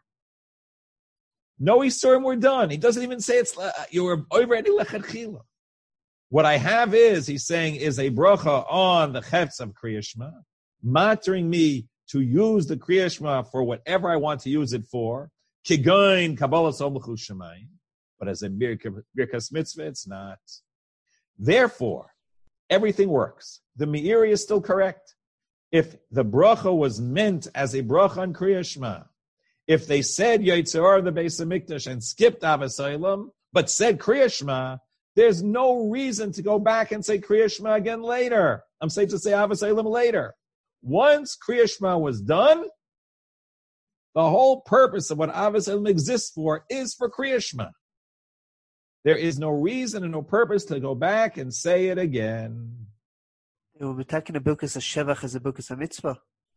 No isurim were done. He doesn't even say it's you were already lechatchila. What I have is, he's saying, is a bracha on the chefetz of Kriya Shema, matering me to use the Kriya Shema for whatever I want to use it for, kigoin Kabbalah Somluchu Shemaim, but as a birkas mitzvah, it's not. Therefore, everything works. The Meiri is still correct. If the bracha was meant as a bracha on Kriya Shema, if they said Yitzhar the Beis HaMikdash and skipped Avas Olam, but said Kriya Shema, there's no reason to go back and say Kriya Shema again later. I'm saying to say Avas Olam later. Once Kriya Shema was done, the whole purpose of what Avas Olam exists for is for Kriya Shema. There is no reason and no purpose to go back and say it again. We're taking a Birkas HaShevach as a Birkas HaMitzvah.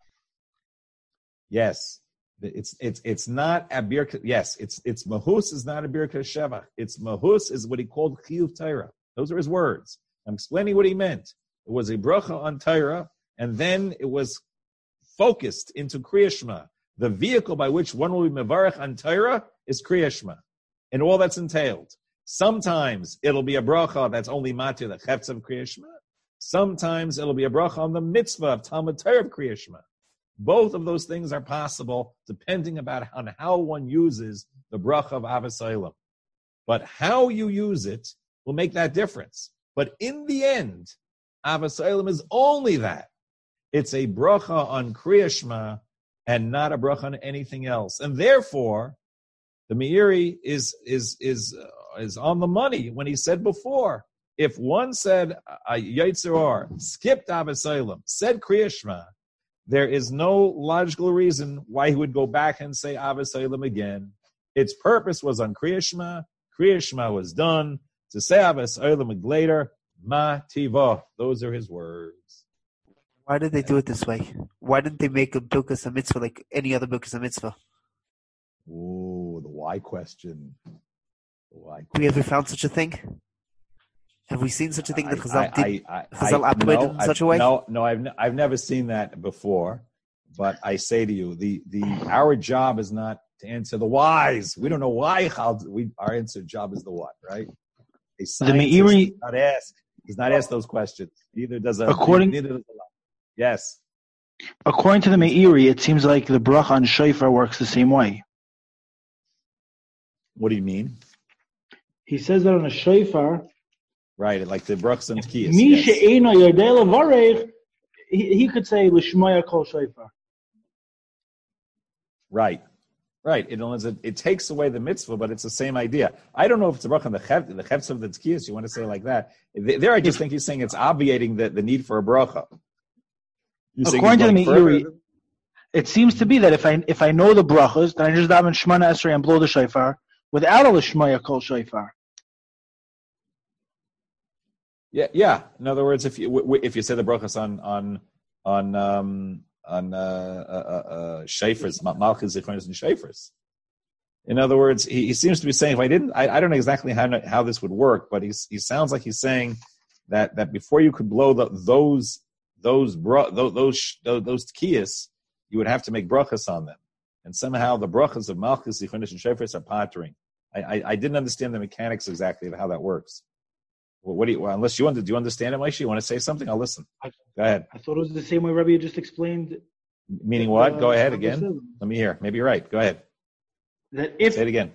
Yes. It's not a birka. Yes, it's mahus is not a birka shevach. It's mahus is what he called chiyuv Torah. Those are his words. I'm explaining what he meant. It was a bracha on Torah, and then it was focused into Kriya Shema. The vehicle by which one will be mevarech on Torah is Kriya Shema, and all that's entailed. Sometimes it'll be a bracha that's only matir the chetz of Kriya Shema. Sometimes it'll be a bracha on the mitzvah of Talmud Torah of Kriya Shema. Both of those things are possible depending on how one uses the bracha of Avos Olam. But how you use it will make that difference. But in the end, Avos Olam is only that. It's a bracha on Kriya Shema and not a bracha on anything else. And therefore, the Meiri is on the money when he said before, if one said Yetzer Or, skipped Avos Olam, said Kriya Shema, there is no logical reason why he would go back and say Avos Olam again. Its purpose was on Kriya Shema. Kriya Shema was done. To say Avos Olam later, ma tiva. Those are his words. Why did they do it this way? Why didn't they make a Birkas HaMitzvah like any other Birkas HaMitzvah? Ooh, the why question. Have we ever found such a thing? Have we seen such a thing that Chazal operated in such a way? No, I've never seen that before. But I say to you, our job is not to answer the whys. We don't know why. Our job is the what, right? A scientist does not ask those questions. Neither does a. Yes. According to the Meiri, it seems like the bracha on shofar works the same way. What do you mean? He says that on a shofar. Right, like the brachas and tkiyas. Yes. He could say l'shmoya kol shofar. Right. It takes away the mitzvah, but it's the same idea. I don't know if it's a bracha on the chetz of the tkiyas. You want to say it like that? There, I just think he's saying it's obviating the need for a bracha. According to the Meiri, it seems to be that if I know the brachas, then I just daven Shemona Esrei and blow the shofar without a l'shmoya kol shofar. Yeah. In other words, if you say the brachas on shofars, malchus, zichronos, and shofars. In other words, he seems to be saying, I don't know exactly how this would work, but he sounds like he's saying that before you could blow those tkiyas, you would have to make brachas on them, and somehow the brachas of malchus, zichronos, and shofars are pattering. I didn't understand the mechanics exactly of how that works. What do you? Well, unless do you understand it, Moshe? You want to say something? I'll listen. Go ahead. I thought it was the same way Rabbi just explained. Meaning what? Go ahead again. Let me hear. Maybe you're right. Go ahead. Say it again.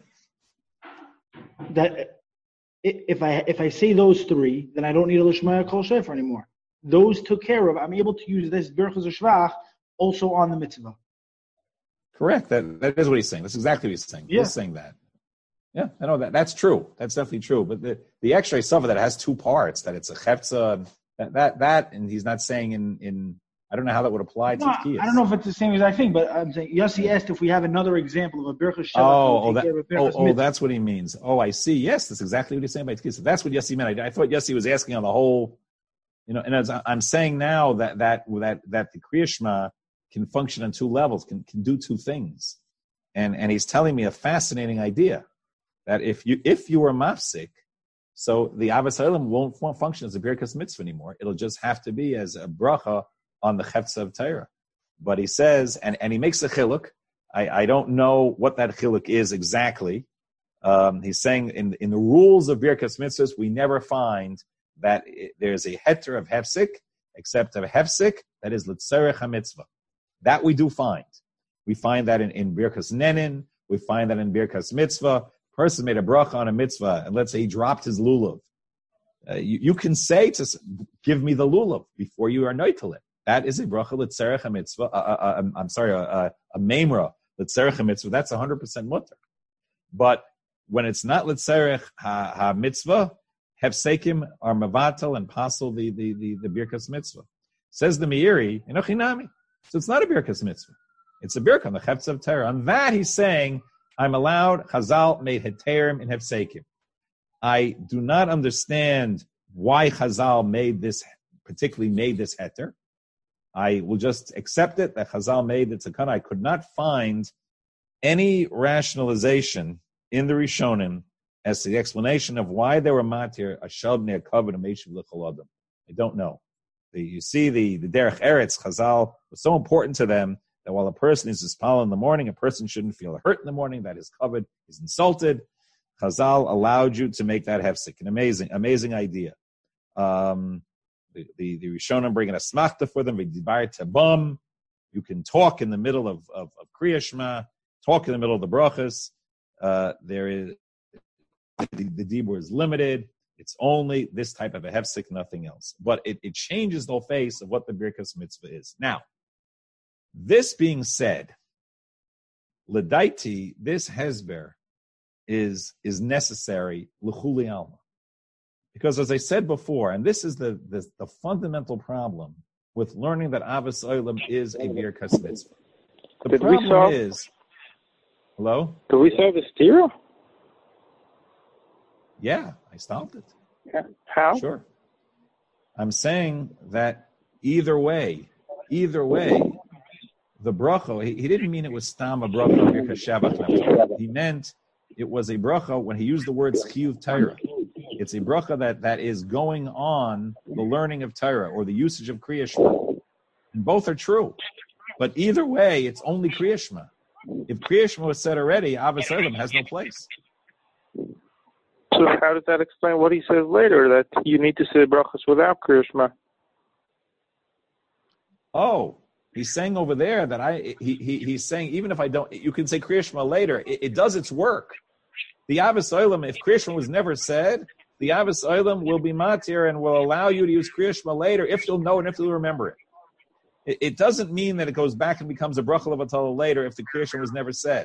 That if I say those three, then I don't need a l'shmoya kol shofar anymore. Those took care of. I'm able to use this birchas shvach also on the mitzvah. Correct. That is what he's saying. That's exactly what he's saying. Yeah. He's saying that. Yeah, I know that's true. That's definitely true. But the extra suffer that has two parts, that it's a chepza, that, and he's not saying in I don't know how that would apply to tkiyas. I don't know if it's the same exact thing, but I'm saying Yossi asked if we have another example of a birchas shevach. That's what he means. Oh, I see. Yes, that's exactly what he's saying by tkiyas. So that's what Yossi meant. I thought Yossi was asking on the whole, and as I'm saying now that the Kriya Shema can function on two levels, can do two things, and he's telling me a fascinating idea. That if you were mafsik, so the Avos Olam won't function as a birkas mitzvah anymore. It'll just have to be as a bracha on the chetz of Torah. But he says, and he makes a chiluk. I don't know what that chiluk is exactly. He's saying in the rules of birkas mitzvahs, we never find that there's a heter of hefsik, except of hefsik that is l'tzerech hamitzvah. That we do find. We find that in birkas nenin. We find that in birkas mitzvah. Person made a bracha on a mitzvah, and let's say he dropped his lulav. You can say to give me the lulav before you are noitel it. That is a bracha l'tzerech a mitzvah. A memra l'tzerech a mitzvah. That's 100% mutter. But when it's not l'tzerech ha mitzvah, hefsekim are mavatal and pasel the birkas mitzvah. Says the Meiri in Ochinami. So it's not a birkas mitzvah. It's a birka on the chetz of Torah. On that he's saying, I'm allowed, Chazal made heterim and hefsekim. I do not understand why Chazal particularly made this heter. I will just accept it that Chazal made the tzakana. I could not find any rationalization in the Rishonim as to the explanation of why they were matir a shalbnei kavod and meishiv l'chol adam. I don't know. You see, the derech eretz Chazal was so important to them that while a person is dispal in the morning, a person shouldn't feel hurt in the morning, that his kavod is insulted. Chazal allowed you to make that hefsek. An amazing idea. The Rishonim bring in a smachta for them. You can talk in the middle of Kriya Shema, talk in the middle of the brachas. There is the dibur is limited. It's only this type of a hefsek, nothing else. But it changes the whole face of what the Birkas Mitzvah is. Now, this being said, l'daiti, this hesber is necessary l'chuli alma. Because as I said before, and this is the fundamental problem with learning that Avos Olam is a Birkas Mitzvah. The problem is... Hello? Did we solve the stira? Yeah, I stopped it. Yeah. How? Sure. I'm saying that either way, the bracha, he didn't mean it was stam a bracha, Birkas Shabbat. He meant it was a bracha when he used the words chiyuv Torah. It's a bracha that is going on the learning of Torah or the usage of Kriya Shema. And both are true. But either way, it's only Kriya Shema. If Kriya Shema was said already, Avos Olam has no place. So how does that explain what he says later, that you need to say brachas without Kriya Shema? Oh, he's saying over there that he's saying even if I don't, you can say Kriya Shema later. It does its work. The Avos Olam, if Kriya Shema was never said, the Avos Olam will be matir and will allow you to use Kriya Shema later if you'll know and if you'll remember it. It doesn't mean that it goes back and becomes a bracha levatala later if the Kriya Shema was never said.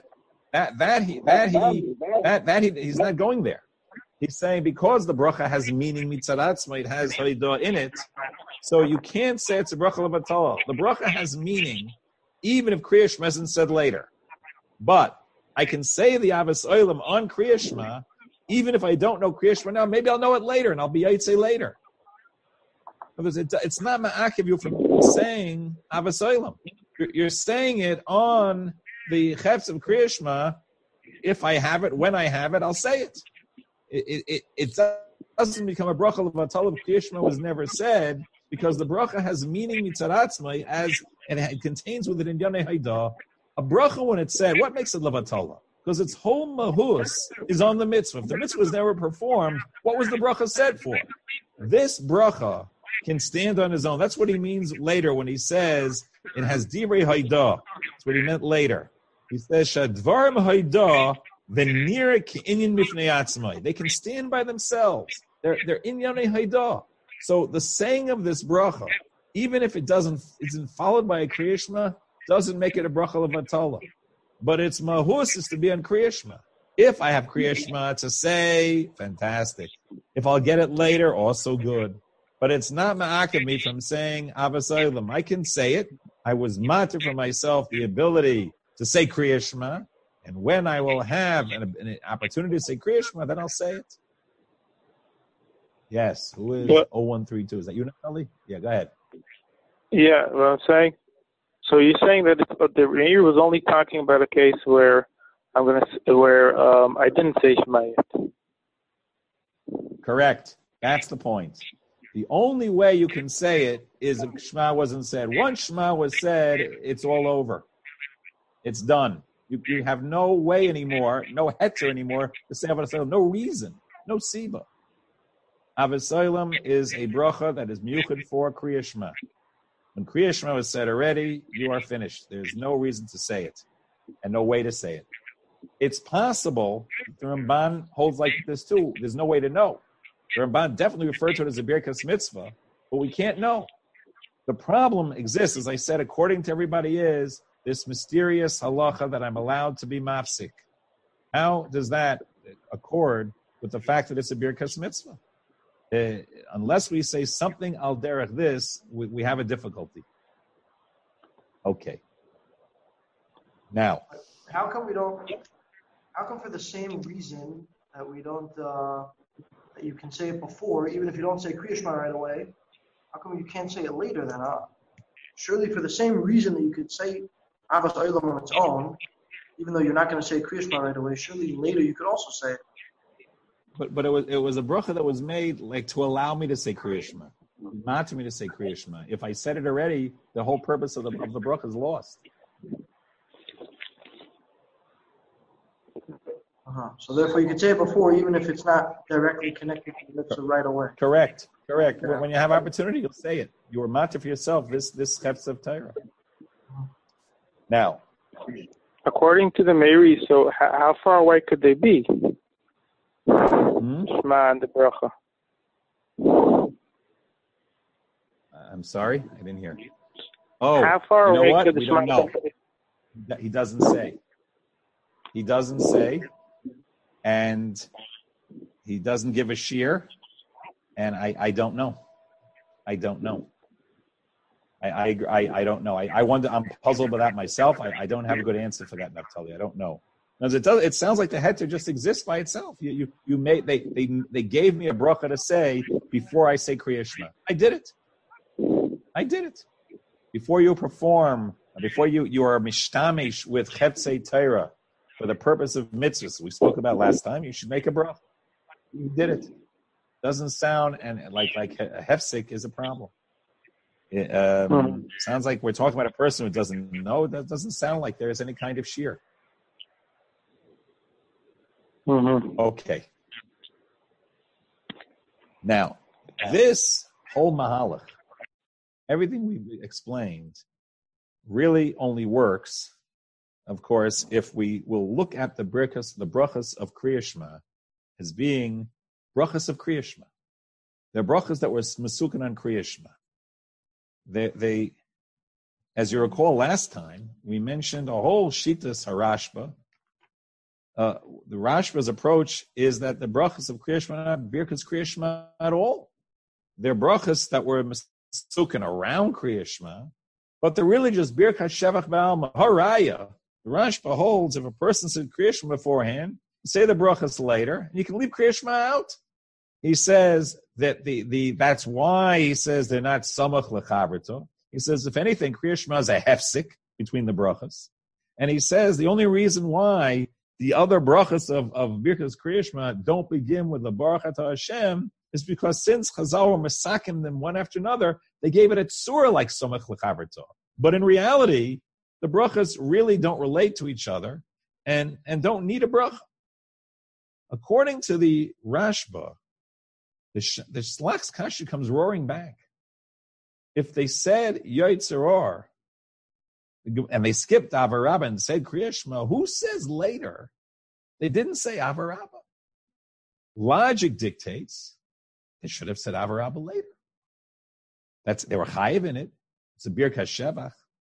He's not going there. He's saying because the bracha has meaning mitzaratzma, it has haridah in it, so you can't say it's a bracha levatala. The bracha has meaning even if Kriya Shema isn't said later. But I can say the Avos Olam on Kriya Shema, even if I don't know Kriya Shema now, maybe I'll know it later, and I'll be Yaitse later. Because it's not ma'akev you from saying Avos Olam. You're saying it on the Chefs of Kriya Shema. If I have it, when I have it, I'll say it. It doesn't become a bracha levatala if Kriya Shema was never said, because the bracha has meaning mitzaratzmai and it contains with it in Yanei Haidah. A bracha, when it's said, what makes it levatala? Because its whole mahus is on the mitzvah. If the mitzvah was never performed, what was the bracha said for? This bracha can stand on his own. That's what he means later when he says it has divrei haidah. That's what he meant later. He says shadvarim haidah v'nira k'inyan mifnei atzmai. They can stand by themselves. They're inyanei haidah. So the saying of this bracha, even if it isn't followed by a Kriya Shema, doesn't make it a bracha levatala. But its mahus is to be on Kriya Shema. If I have Kriya Shema to say, fantastic. If I'll get it later, also good. But it's not ma'akev me from saying Avos Olam. I can say it. I was matir for myself the ability to say Kriya Shema. And when I will have an opportunity to say Kriya Shema, then I'll say it. Yes. Who is 0132? Is that you, Natalie? Yeah, go ahead. Yeah, what I'm saying. So you're saying that the Meir was only talking about a case where I didn't say Shema yet. Correct. That's the point. The only way you can say it is if Shema wasn't said. Once Shema was said, it's all over. It's done. You have no way anymore, no heter anymore to say Avos Olam. No reason, no siba. Avos Olam is a bracha that is miyuchad for Kriya Shema. When Kriya Shema was said already, you are finished. There's no reason to say it and no way to say it. It's possible the Ramban holds like this too. There's no way to know. The Ramban definitely referred to it as a Birkas Mitzvah, but we can't know. The problem exists, as I said, according to everybody, is this mysterious halacha that I'm allowed to be mafsik. How does that accord with the fact that it's a Birkas Mitzvah? Unless we say something al derech this, we have a difficulty. Okay. Now, how come for the same reason that we don't that you can say it before, even if you don't say Kriya Shema right away? How come you can't say it later then? Surely for the same reason that you could say Avos Olam on its own, even though you're not going to say Kriya Shema right away, surely later you could also say it. But it was a bracha that was made like to allow me to say Kriya Shema, not to me to say Kriya Shema. If I said it already, the whole purpose of the bracha is lost. So therefore, you could say it before, even if it's not directly connected to the mitzvah right away. Correct. When you have opportunity, you'll say it. You are matter for yourself. This Chetz of Torah. Now, according to the Meiri, so how far away could they be? Shema and the bracha. I'm sorry, I didn't hear. Oh, how far away could the Shema? We don't know. He doesn't say. And he doesn't give a shear, and I don't know. I don't know. I don't know. I wonder. I'm puzzled by that myself. I don't have a good answer for that, Naftali. I don't know. It sounds like the heter just exists by itself. They gave me a bracha to say before I say Kriya Shema. I did it. Before you perform, before you are mishtamish with chetzei Torah for the purpose of mitzvahs we spoke about last time, you should make a bracha. You did it. Doesn't sound and like a hefsek is a problem. It sounds like we're talking about a person who doesn't know. That doesn't sound like there is any kind of shear. Okay. Now, this whole mahalach, everything we explained, really only works, of course, if we will look at the brachas of Kriya Shema as being brachas of Kriya Shema. They're brachas that were mesukan on Kriya Shema. They, as you recall last time, we mentioned a whole shitas harashba. The Rashba's approach is that the brachas of Kriya Shema are not birkas Kriya Shema at all. They're brachas that were mesukan around Kriya Shema, but they're really just birkas shevach ba'alma haraya. The Rashba holds if a person said Kriya Shema beforehand, say the brachas later, and you can leave Kriya Shema out. He says that that's why he says they're not samach lechaverto. He says if anything, Kriya Shema is a hefsik between the brachas, and he says the only reason why the other brachas of birkas Kriya Shema don't begin with the Baruch Atah Hashem is because since Chazal were masakim them one after another, they gave it a tzura like samach lechaverto. But in reality, the brachas really don't relate to each other and don't need a bracha. According to the Rashba, the Shlach's Kasha comes roaring back. If they said Yotzeror, and they skipped Avarabba and said Kriya Shema, who says later they didn't say Avarabba? Logic dictates they should have said Avarabba later. They were chayiv in it. It's a birkas shevach.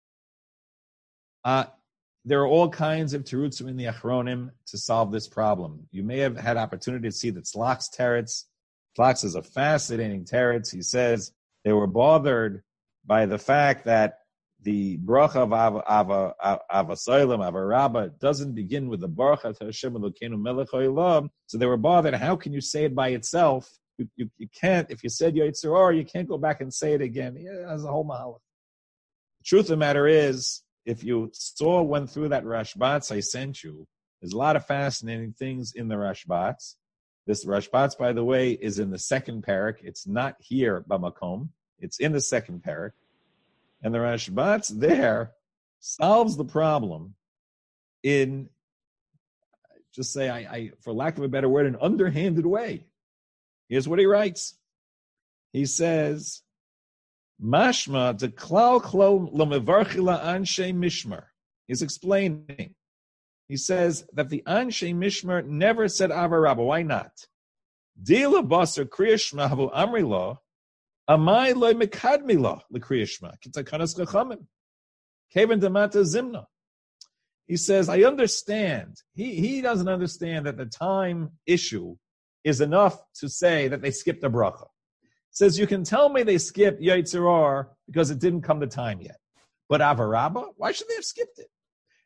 There are all kinds of terutzim in the Achronim to solve this problem. You may have had opportunity to see the Tzlach's teretz. Tzlach is a fascinating teretz. He says they were bothered by the fact that the bracha of Avasoilim, Avarabba, doesn't begin with the Baruch Atah Hashem Elokeinu Melech Haolam. So they were bothered. How can you say it by itself? You can't. If you said Yotzeror, you can't go back and say it again. Yeah, that's a whole mahalach. The truth of the matter is, if you went through that Rashbatz I sent you, there's a lot of fascinating things in the Rashbatz. This Rashbatz, by the way, is in the second parak. It's not here, Bamakom. It's in the second parak. And the Rashbatz there solves the problem in, just say, I for lack of a better word, an underhanded way. Here's what he writes. He says, Mashma de klal klo l'mevarchila anshe mishmar. He's explaining. He says that the anshe mishmar never said Avarabba. Why not? Dila basar kriya shema havu amri lo, amai lo mekadmi lo l'kriya shema kitakanas chachamim kevan demata zimna. He says, I understand. He doesn't understand that the time issue is enough to say that they skipped the bracha. Says, you can tell me they skipped Yotzeror because it didn't come to time yet. But Avarabba, why should they have skipped it?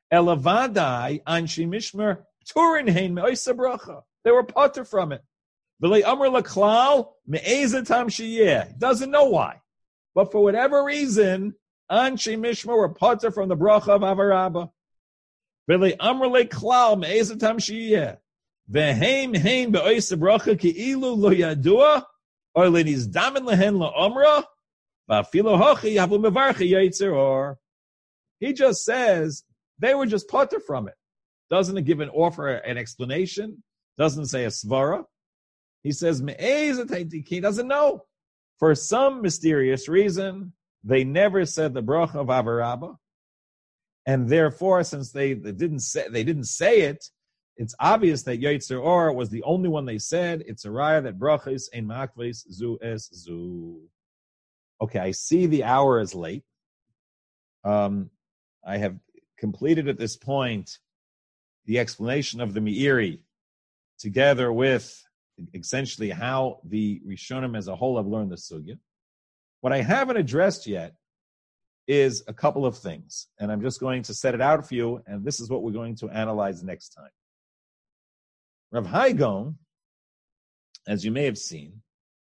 Elavadai anshi mishmer turin hein me'oisa bracha. They were potter from it. V'lei amr laklal me'ezatam sheyeh. He doesn't know why. But for whatever reason, Anshe Mishma were potter from the bracha of Avarabba. V'lei amr laklal me'ezatam sheyeh. V'heim heim be'ois bracha ki'ilu lo yadua or le'niz damen lehen la'omra v'afilo hochi havu mevarcha yaitzer or. He just says they were just potter from it. Doesn't give an explanation. Doesn't say a svara. He says he doesn't know. For some mysterious reason, they never said the bracha of Avarabba, and therefore, since they didn't say it, it's obvious that Yotzer Or was the only one they said. It's a raya that brachas ein makves zu es zu. Okay, I see the hour is late. I have completed at this point the explanation of the Meiri, together with essentially how the Rishonim as a whole have learned the sugya. What I haven't addressed yet is a couple of things, and I'm just going to set it out for you, and this is what we're going to analyze next time. Rav Hai Gaon, as you may have seen,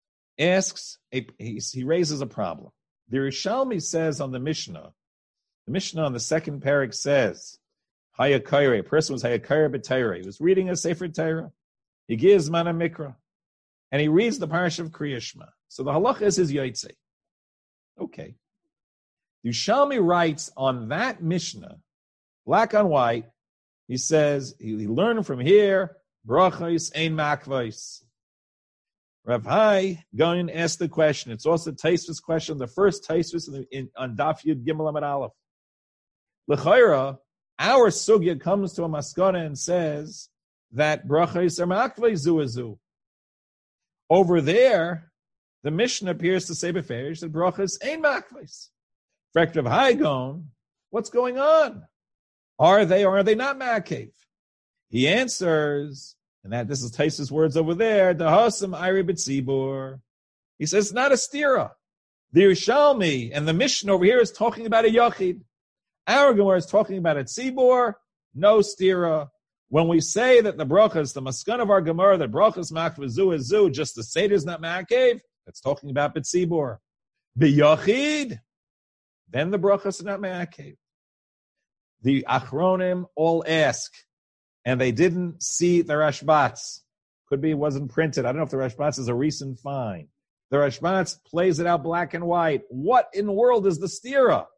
he raises a problem. The Rishalmi says on the Mishnah on the second parak says, Hayakaire, a person was Hayakaire b'Torah. He was reading a Sefer Torah. He gives Mana Mikra. And he reads the Parsha of Kriya Shema. So the halacha is his Yotzei. Okay. Yushalmi writes on that Mishnah, black on white, he says, he learned from here, brachos ein makvos. Rav Hai Gaon asked the question. It's also Taisvis question, the first Taisvis on Daf Yud Gimel Amud Aleph. L'chayra, our sugya comes to a maskana and says that brachos are makvos zu azu. Over there, the Mishnah appears to say beferish that brachos ein makvos. Frekt Rav Hai Gaon, what's going on? Are they or are they not ma'akev? He answers, and that this is Taisvis words over there, Dahasam Iri B'tzibur. He says it's not a stira. The Yerushalmi and the Mishnah over here is talking about a yachid. Our Gemara is talking about a tzibur, no stira. When we say that the brachas, the maskan of our Gemara, that brachas makvazu is zu, just the seder is not ma'akev, that's talking about b'tzibur. B'yachid, then the brachas are not ma'akev. The Achronim all ask, and they didn't see the Rashbats. Could be it wasn't printed. I don't know if the Rashbats is a recent find. The Rashbats plays it out black and white. What in the world is the stira?